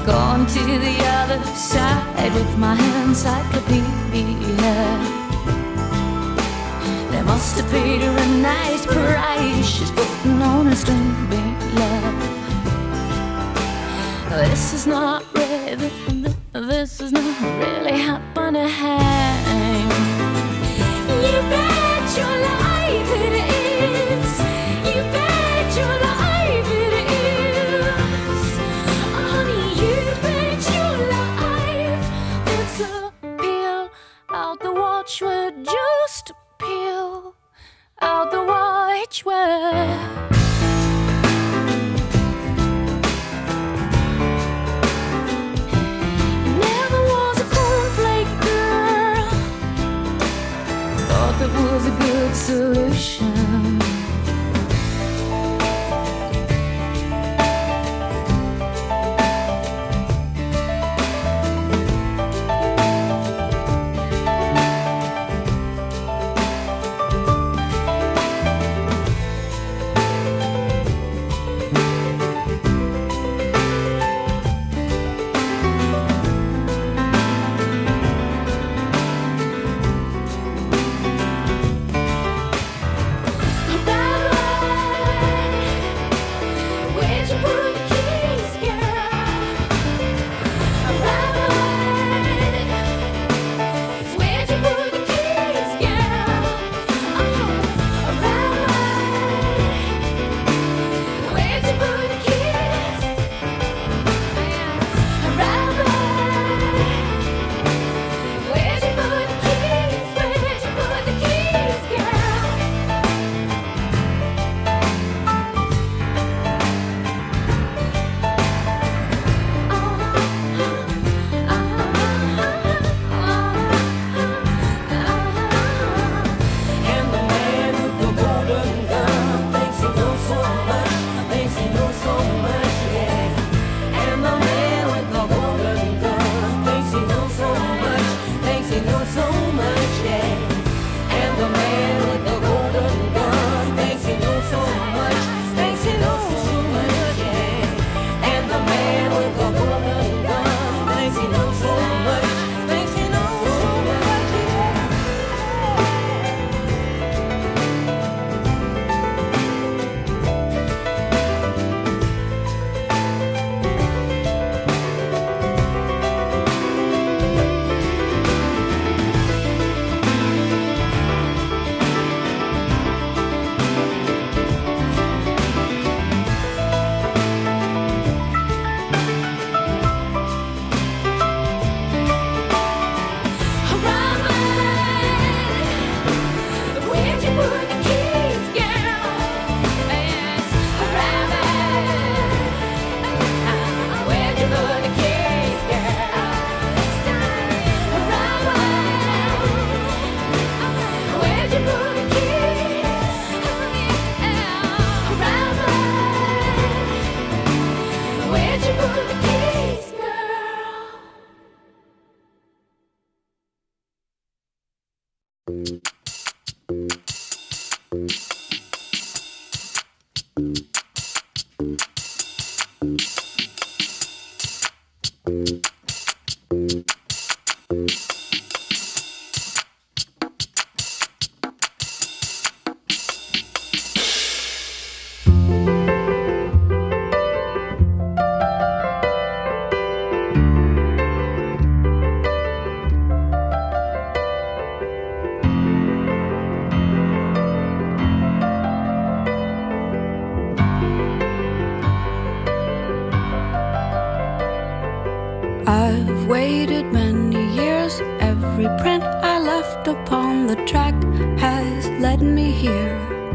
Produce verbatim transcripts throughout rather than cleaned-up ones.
Going to the other side with my encyclopedia. They must have paid her a nice price. She's putting on a string big love. This is not really, this is not really happening. You bet your life it is. You bet your life it is. Honey, you bet your life. It's a peel out the watchword. Just a peel out the watchword. That was a good solution. I've waited many years. Every print I left upon the track has led me here.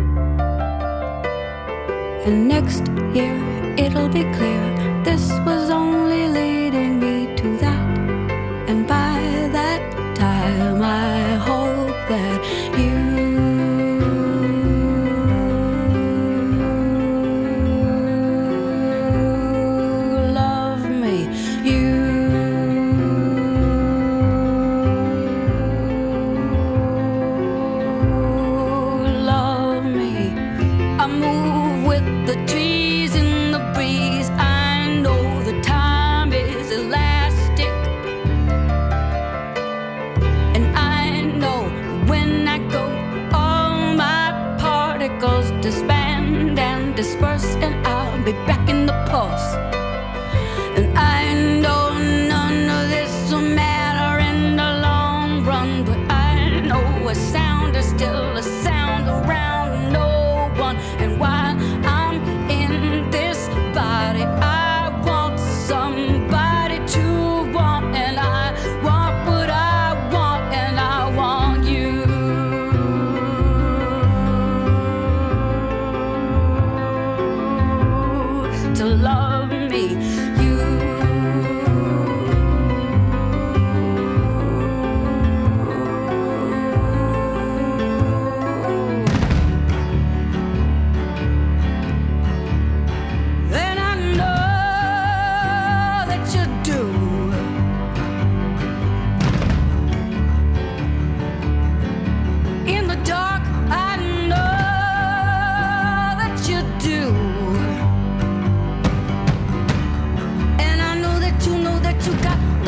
And next year it'll be clear this was only leading me to that. And by that time I hope that you I move with the trees in the breeze. I know the time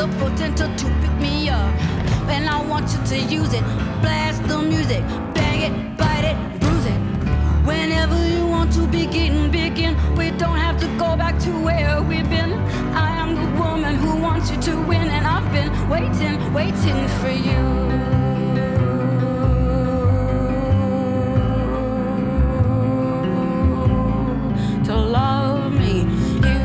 the potential to pick me up. And I want you to use it. Blast the music, bang it, bite it, bruise it. Whenever you want to begin, begin. We don't have to go back to where we've been. I am the woman who wants you to win, and I've been waiting, waiting for you. To love me, you.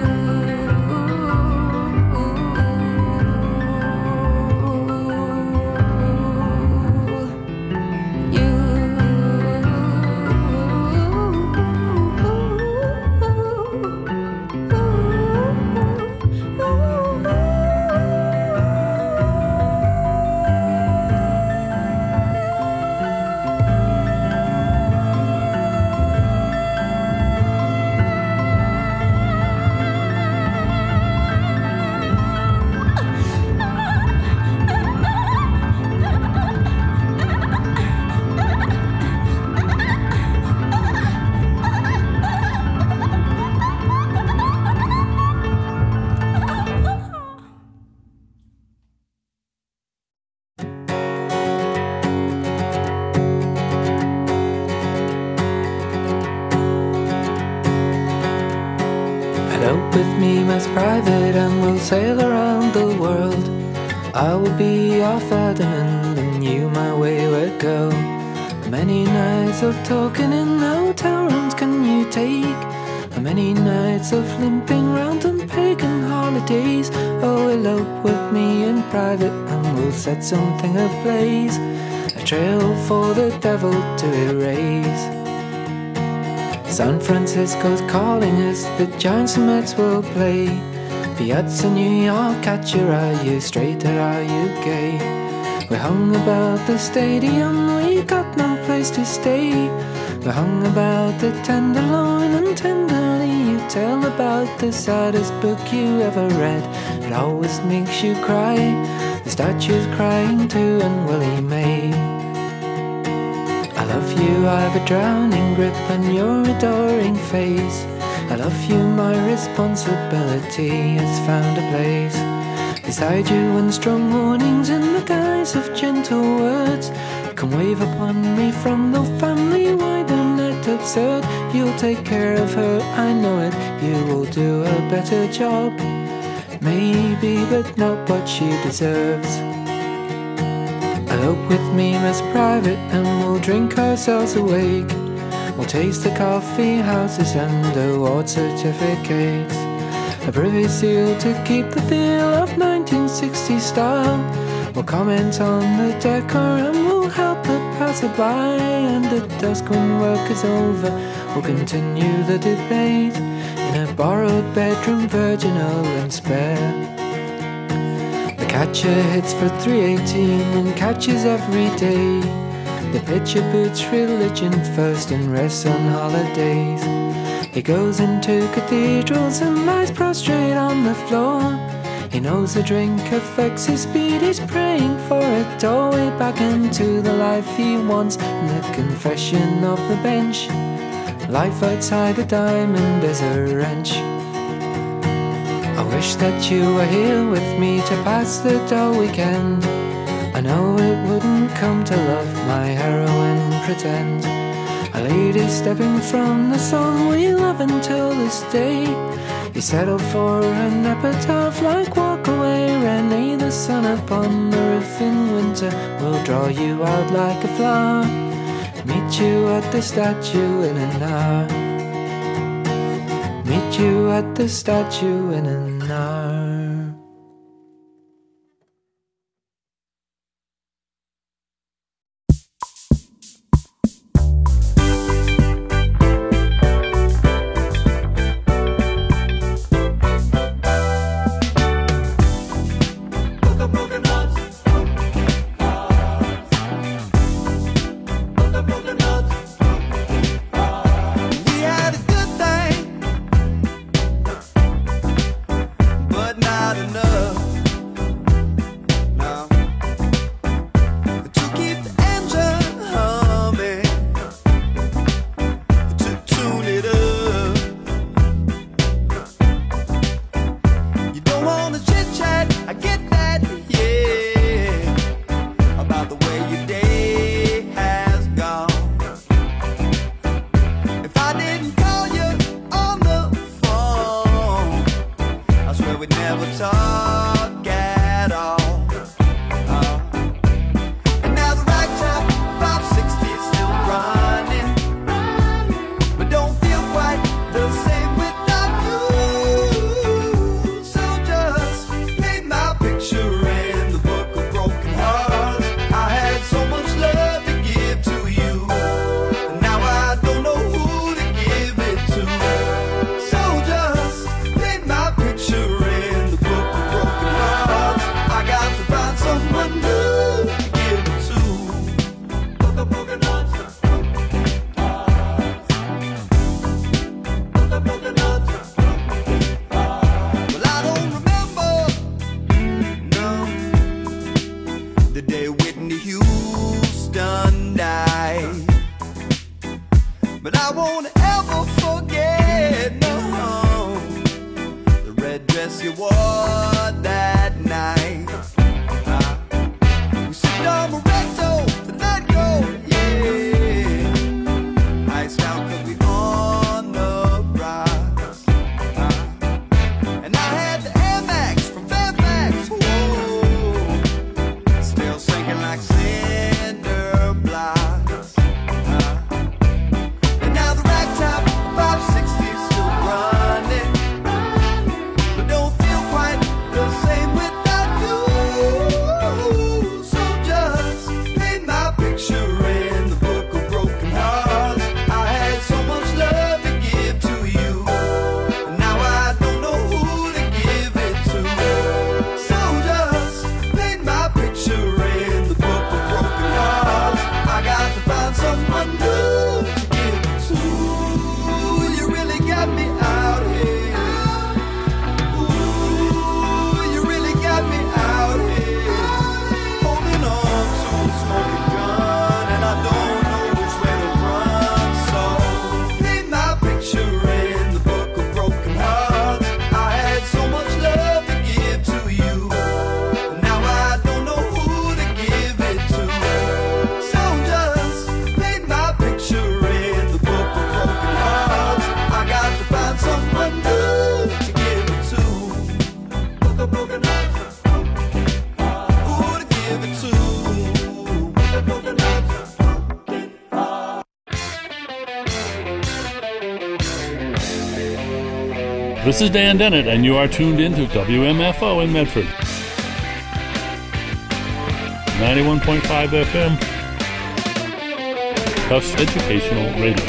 With me, Miss Private, and we'll sail around the world. I will be your Ferdinand, and you my wayward girl. How many nights of talking in hotel rooms can you take? How many nights of limping round on pagan holidays? Oh, elope with me in private, and we'll set something ablaze, a trail for the devil to erase. San Francisco's calling us, the Giants and Mets will play. Piazza New York, catcher, are you straight or are you gay? We hung about the stadium, we got no place to stay. We hung about the Tenderloin, and tenderly you tell about the saddest book you ever read. It always makes you cry, the statue's crying too, and Willie May. I love you, I've a drowning grip on your adoring face. I love you, my responsibility has found a place beside you, and strong warnings in the guise of gentle words come wave upon me from the family wide and net absurd. You'll take care of her, I know it, you will do a better job. Maybe, but not what she deserves. Elope with me, Miss Private, and we'll drink ourselves awake. We'll taste the coffee houses and award certificates, a privy seal to keep the feel of nineteen sixties style. We'll comment on the decor and we'll help the passerby, and at dusk when work is over we'll continue the debate in a borrowed bedroom, virginal and spare. The catcher hits for three eighteen and catches every day. The pitcher puts religion first and rests on holidays. He goes into cathedrals and lies prostrate on the floor. He knows the drink affects his speed, he's praying for a doorway back into the life he wants. In the confession of the bench, life outside the diamond is a wrench. I wish that you were here with me to pass the dull weekend. I know it wouldn't come to love my heroine pretend. A lady stepping from the song we love until this day. You settle for an epitaph like Walk Away, Renee. The sun upon the roof in winter will draw you out like a flower. Meet you at the statue in an hour. Meet you at the statue in an hour. I get wanna talk at all. Uh, and now the ragtop five sixty is still running, but don't feel quite the same without you. So just paint my picture in the book of broken hearts. I had so much love to give to you, and now I don't know who to give it to. So just paint my picture in the book of broken hearts. I got to find someone new to give it to. Book of broken hearts. Book of broken hearts. Well, I don't remember, no, the day Whitney Houston died, but I won't ever forget, no, the red dress you wore that night. Uh, we sipped on Moretto to let go, yeah. Iced out 'cause we on the rocks. Uh, and I had the Air Max from Fairfax, whoa, still sinking like cinder blocks. Uh, and now the ragtop five sixty is still running, but don't feel quite the same without you. So just paint my picture in the book of broken hearts. I had so much love to give to you, and now I don't know who to give it to. So just paint my picture in the book of broken hearts. I got to find someone new to give it to. You really got me out here. Ooh, you really got me out here, holding on to a smoking gun, and I don't know which way to run. So paint my picture in the book of broken hearts. I had so much love to give to you, and now I don't know who to give it to. So just paint my picture in the book of broken hearts. I got to find someone new to give it to. Book of broken hearts. Who to give it to? Book of broken hearts. This is Dan Dennett, and you are tuned in to W M F O in Medford. ninety-one point five F M, Tufts Educational Radio.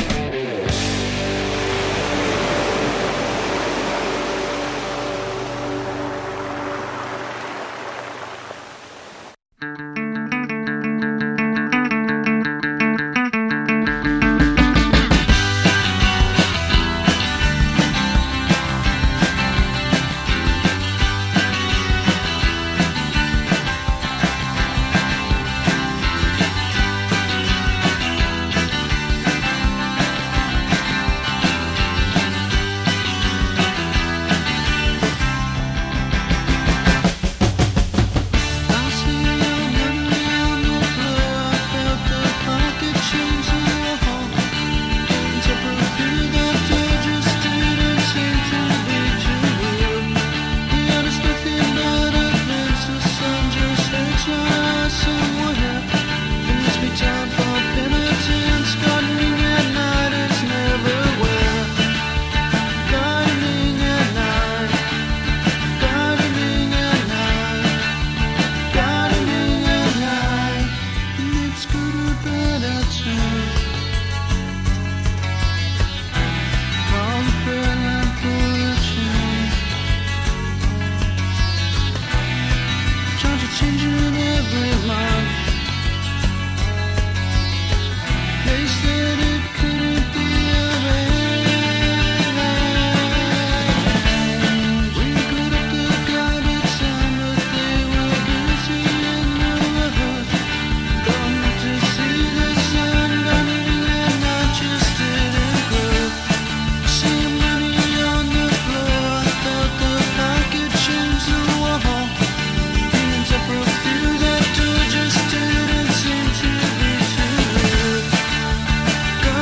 Go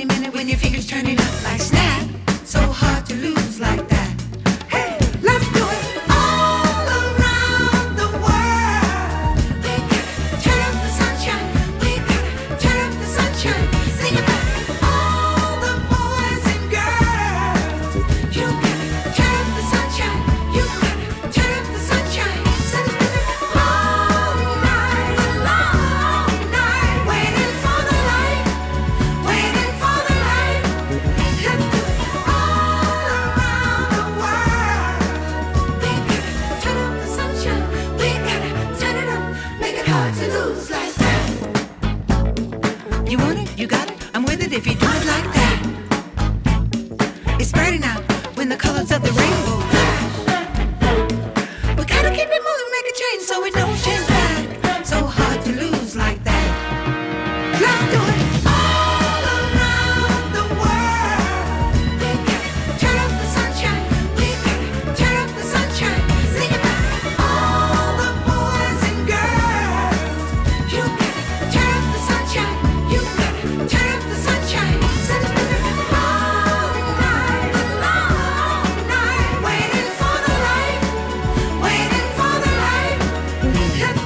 minute when your fingers turning up like snap. So hard to lose like that. Hey, let's do it all around the world. We gotta turn up the sunshine. We gotta turn up the sunshine. Sing about all the boys and girls. You gotta turn up the sunshine. You gotta turn up the sunshine. Sing it all night long, night, waiting for the light, waiting for the light. Let's do it all around the world. We gotta turn up the sunshine. We gotta turn it up, make it hard to lose like that. You want it, you got it. I'm with it if you do it like that. It's brighter now when the colors of the rainbow flash. We gotta keep it moving, make a change so it don't change back. So hard to lose like that. Let's do it all around the world. We gotta turn up the sunshine. We gotta turn up the sunshine. Sing about all the boys and girls. You gotta turn up the sunshine. You gotta turn up the sunshine. Sing it all night long, night, waiting for the light, waiting for the light. Let's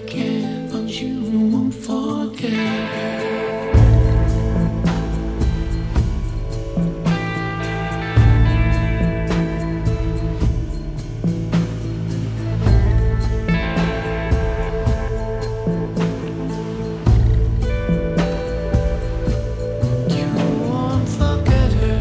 can, but you won't forget her. You won't forget her.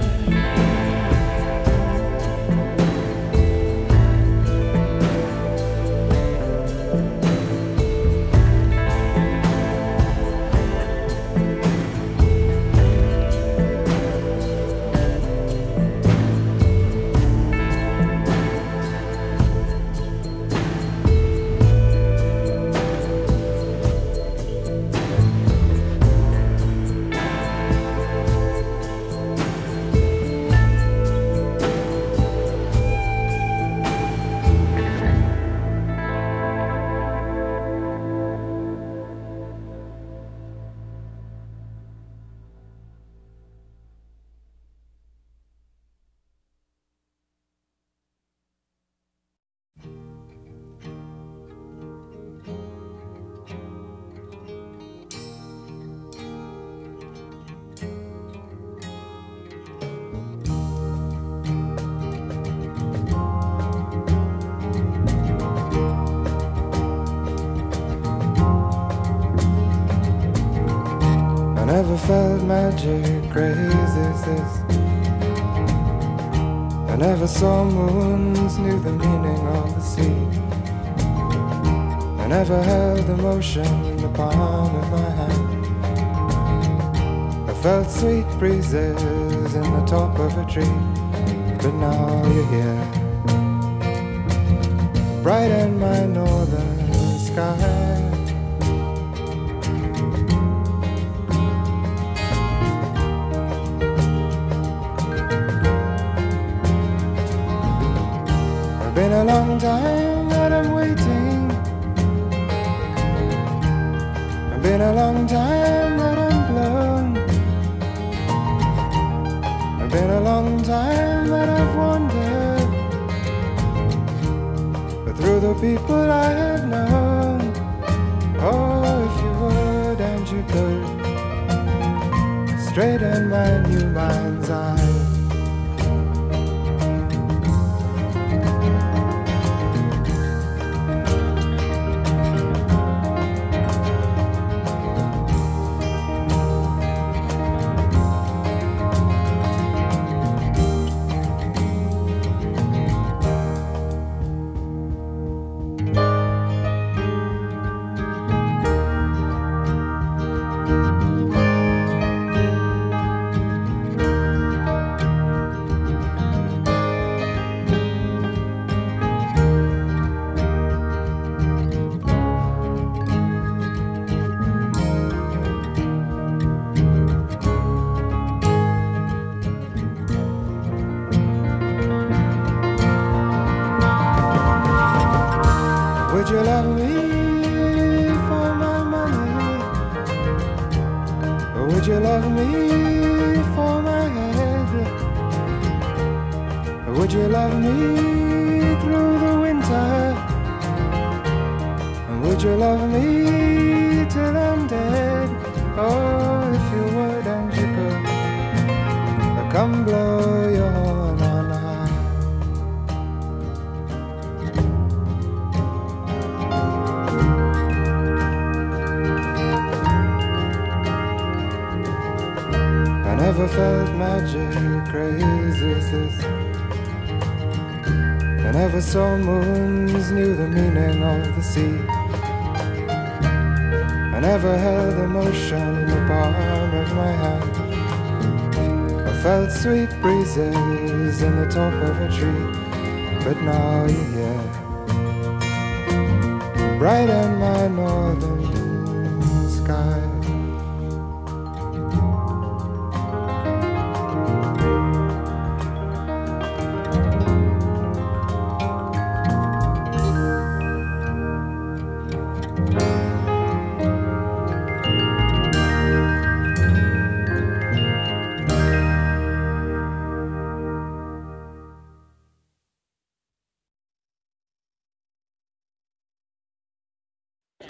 I never felt magic crazy as this. I never saw moons, knew the meaning of the sea. I never held emotion in the palm of my hand. I felt sweet breezes in the top of a tree. But now you're here, bright in my northern sky. Been a long time that I'm waiting. It's been a long time that I'm blown. It's been a long time that I've wandered, but through the people I have known. Oh, if you would and you could, straight in my new mind's eye. Would you love me for my money? Or would you love me for my head? Or would you love me through the winter? And would you love me till I'm dead? Oh, if you would and you could, I'll come blow your horn on high. I never felt magic crazy as this. I never saw moons, knew the meaning of the sea. I never held emotion in the palm of my hand. I felt sweet breezes in the top of a tree. But now you're here, bright in my northern sky.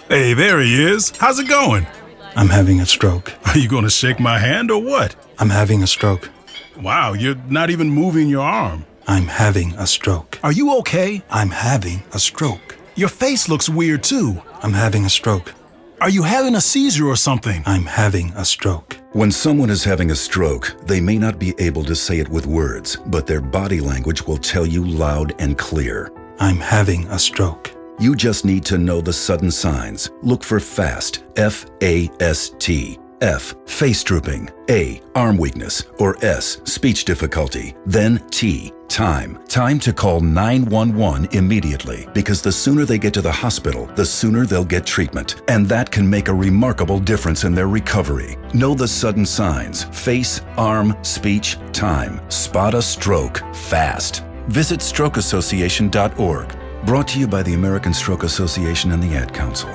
Hey, there he is. How's it going? I'm having a stroke. Are you going to shake my hand or what? I'm having a stroke. Wow, you're not even moving your arm. I'm having a stroke. Are you okay? I'm having a stroke. Your face looks weird too. I'm having a stroke. Are you having a seizure or something? I'm having a stroke. When someone is having a stroke, they may not be able to say it with words, but their body language will tell you loud and clear. I'm having a stroke. You just need to know the sudden signs. Look for FAST, F A S T. F, face drooping. A, arm weakness. Or S, speech difficulty. Then T, time. Time to call nine one one immediately, because the sooner they get to the hospital, the sooner they'll get treatment. And that can make a remarkable difference in their recovery. Know the sudden signs. Face, arm, speech, time. Spot a stroke fast. Visit stroke association dot org. Brought to you by the American Stroke Association and the Ad Council.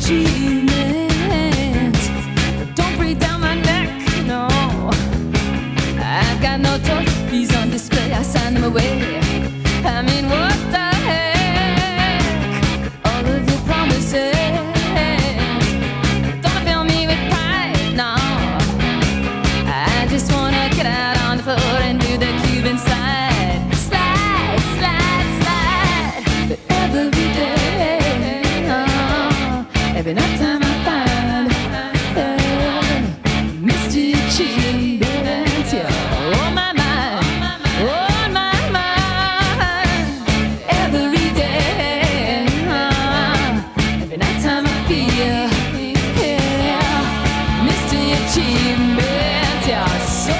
achievement. Don't breathe down my neck, no. I've got no trophies on display, I signed them away. I mean, what the heck? All of your promises don't fill me with pride, no. I just wanna get out on the floor and do the Cuban slide. Slide, slide, slide. But every day, oh, every night time I find uh, Mister Achievement, yeah, oh my mind, oh my mind. Every day, uh, every night time I feel, yeah, Mister Achievement, yeah, so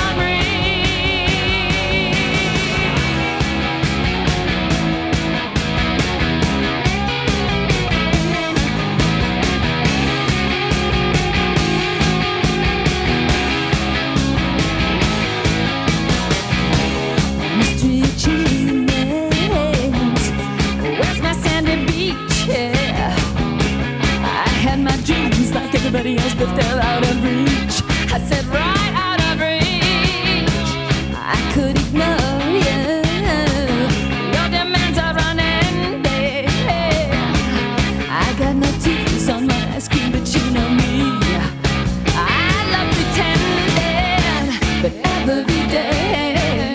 Mystery achievement. Where's my sandy beach? Yeah. I had my dreams like everybody else, but they're out of reach. I said right out of reach. I could ignore you. Your demands are running day. I got no teeth on my ice cream, but you know me. I love pretending, but every day.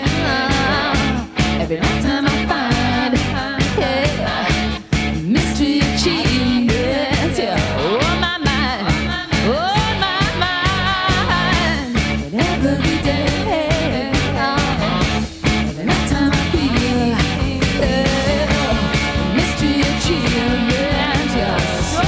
Every time I find, yeah, mystery achievement, yeah, oh my mind, oh my mind. And every day, oh, every time I feel, yeah, mystery achievement, yeah, so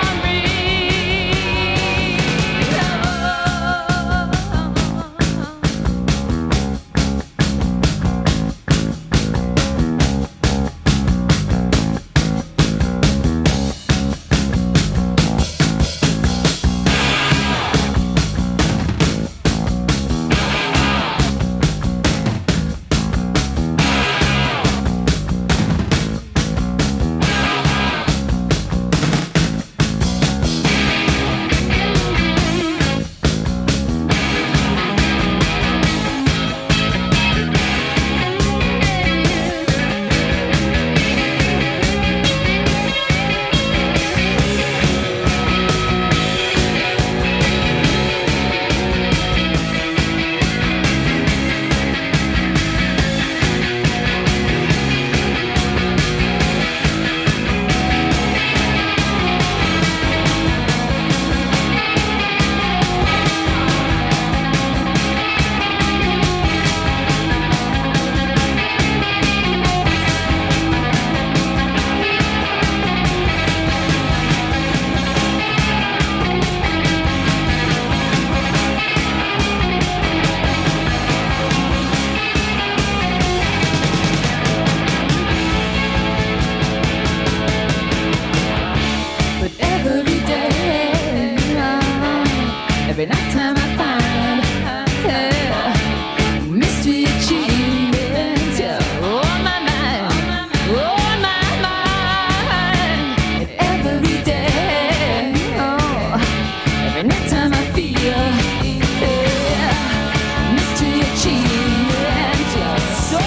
every night time I find, yeah, mystery achievement, yeah, oh my mind, oh my mind. And every day, oh, every night time I feel, yeah, mystery achievement, yeah, so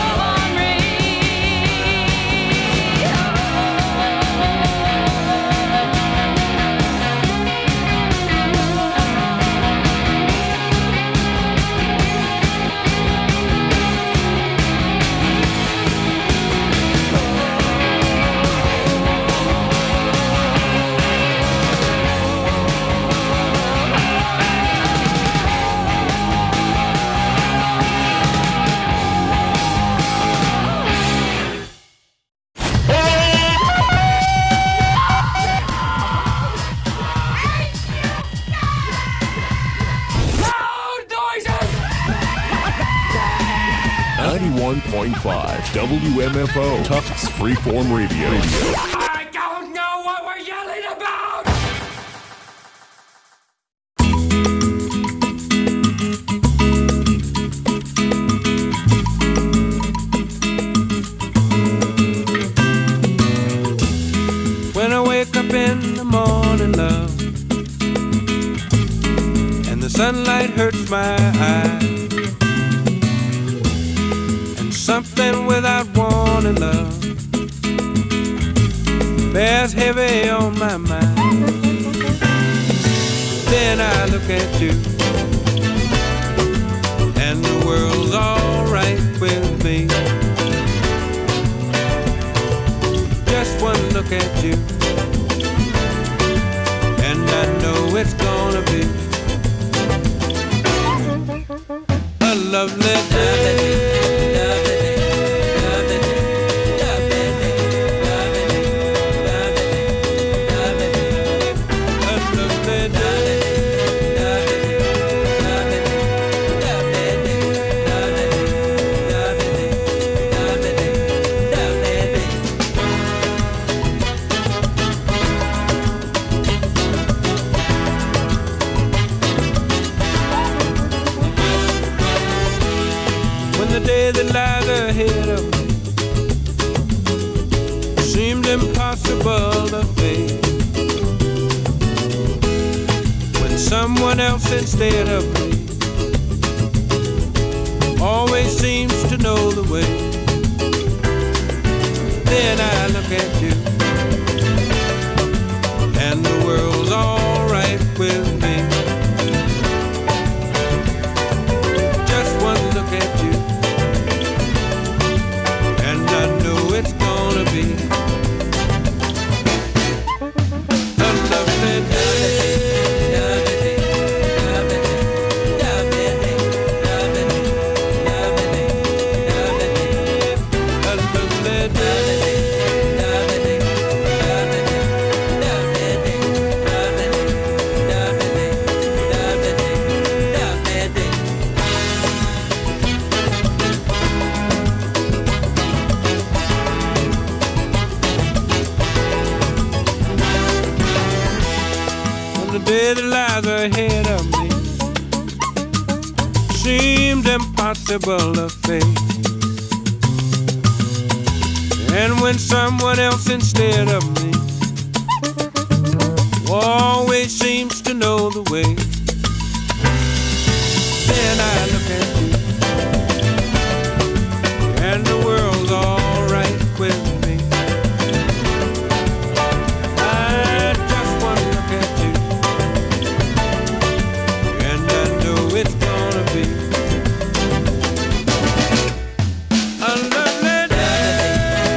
ninety-one point five W M F O Tufts Freeform Radio. I don't know what we're yelling about! When I wake up in the morning in love, and the sunlight hurts my eyes, and something without wanting love bears heavy on my mind. Then I look at you, and the world's alright with me. Just one look at you, and I know it's gonna be a lovely day. That lies ahead of me seemed impossible to face, when someone else instead of me always seems to know the way. Then I look at you, and the world's alright with me. Just one look at you, it's gonna be a lovely day. The day that lies ahead of me seemed impossible to face, and when someone else instead of me always seems to know the way, then I look at you, and the world's alright with me. I just want to look at you, it's gonna be a lovely day.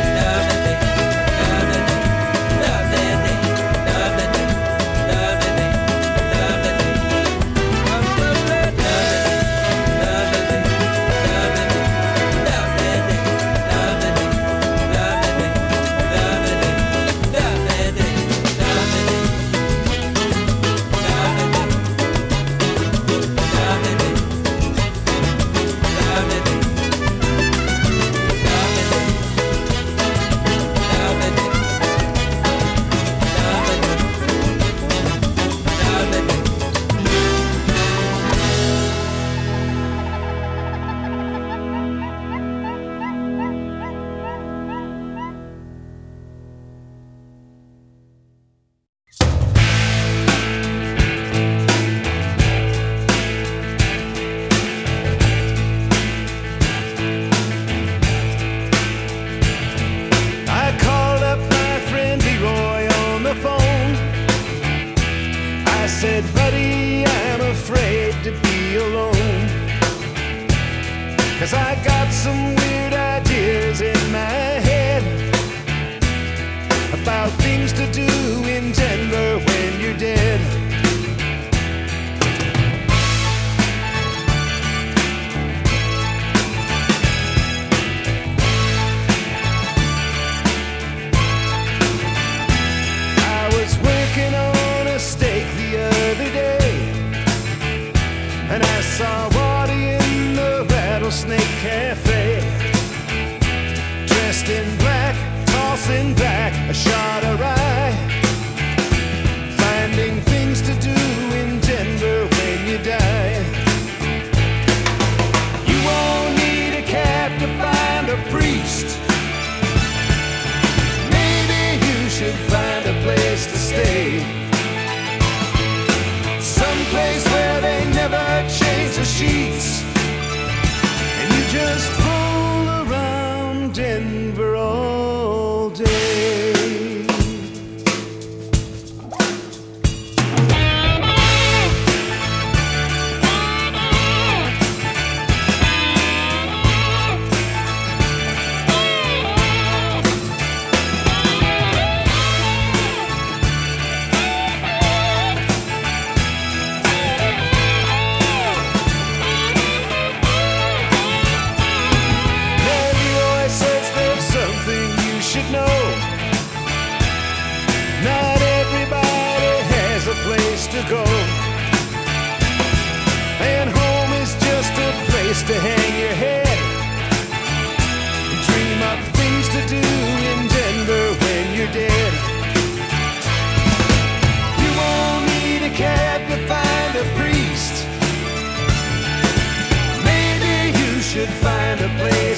said, buddy, I'm afraid to be alone, 'cause I got some weird ideas in my head about things to do in Denver when you're dead. I was working on a steak the other day, and I saw Waddy in the Rattlesnake Cafe, dressed in black, tossing back a shot of rye, finding things to do in Denver when you die. You won't need a cap to find a priest. Maybe you should find a place to stay.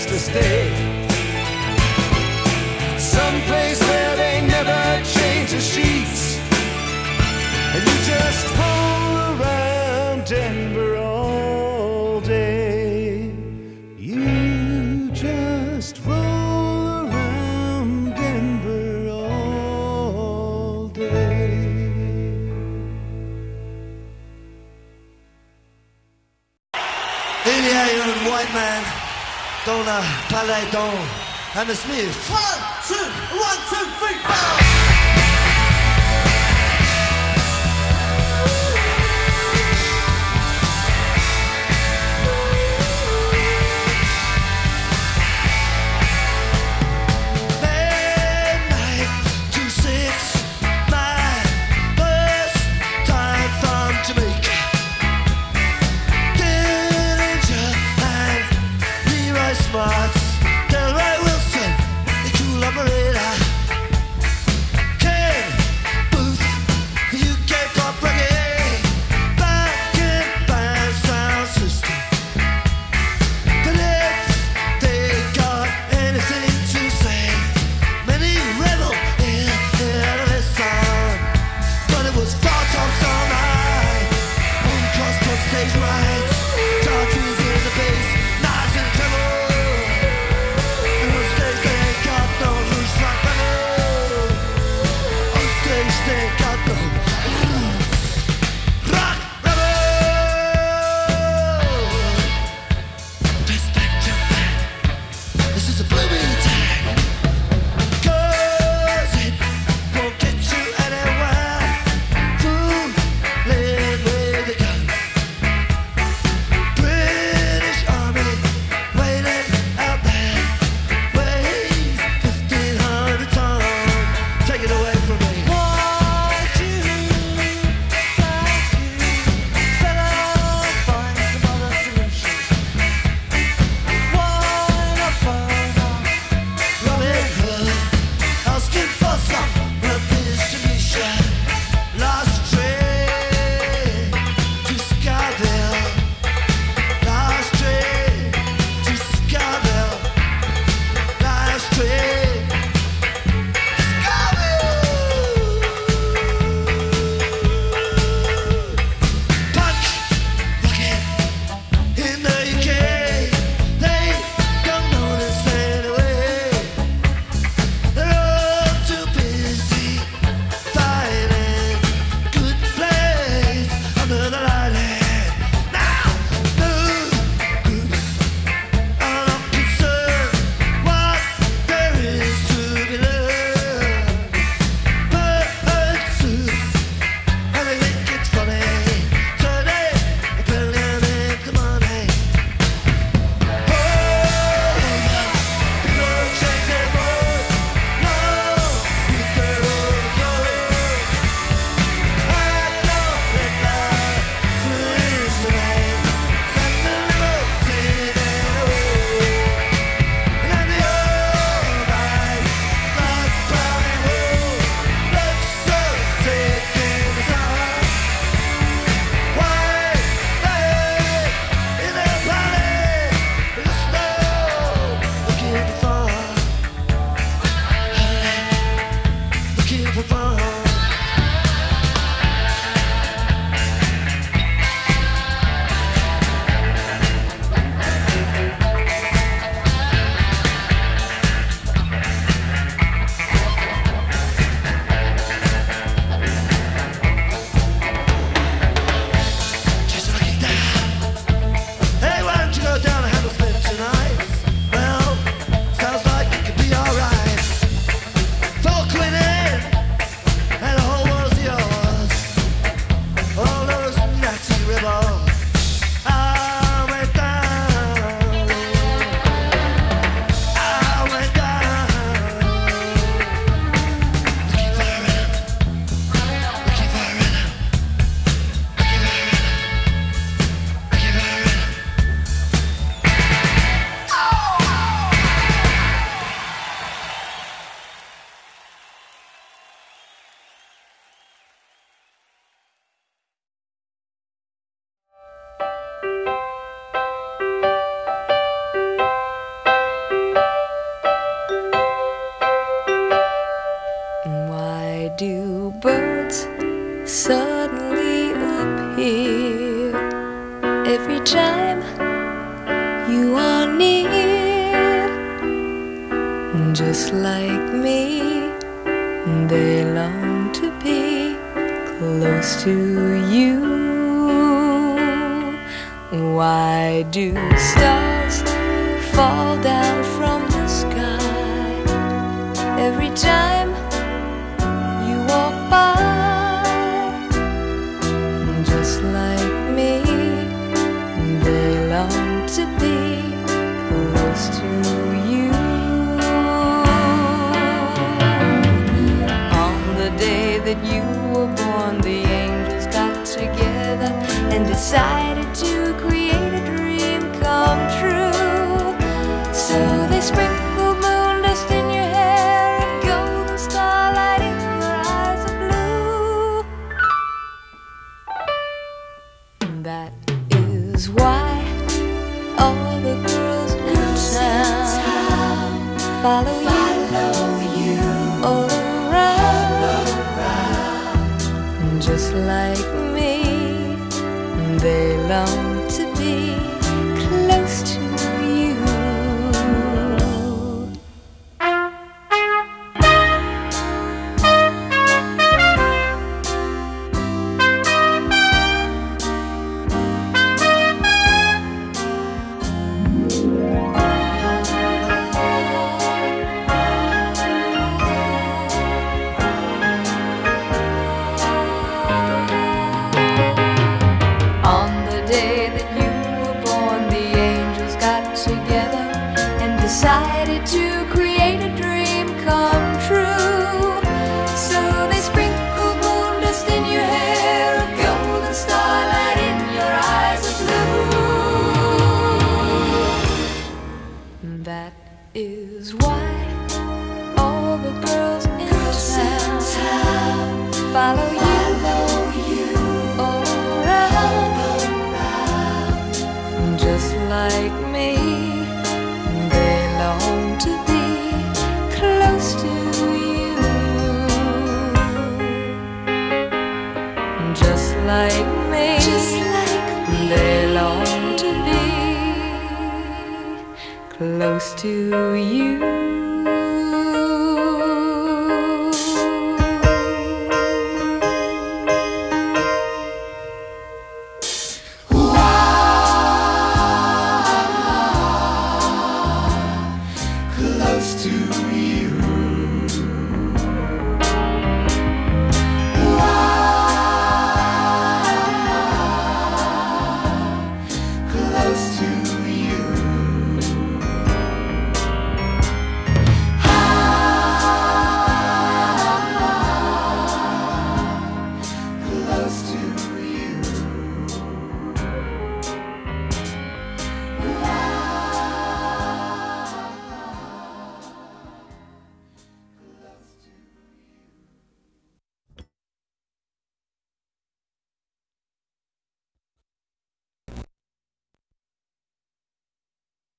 place to stay. Someplace where they never change the sheets, and you just roll around Denver all day. You just roll around Denver all day. Il y a un white man dans la palais dans Hammersmith. One, two, one, two, three, four. suddenly appear every time you are near. Just like me, they long to be close to you. Why do stars fall down from the sky every time you walk by? Just like me, they long to be close to you. On the day that you were born, the angels got together and decided to create a dream come true. So they sprinkled moon dust in your hair and golden starlight in your eyes of blue. That is why all the girls in town follow you all around. Just like me, they long to be close to you. On the day that you were born, the angels got together and decided to create a dream come true. So they sprinkled moon dust in your hair, a golden starlight in your eyes of blue. That is why all the girls in town follow you all around. Just like me, they long to be close to you. Just like me, they long to be close to you. Close to you. Close to you. Close to you.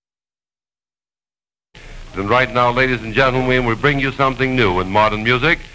And right now, ladies and gentlemen, we bring you something new in modern music.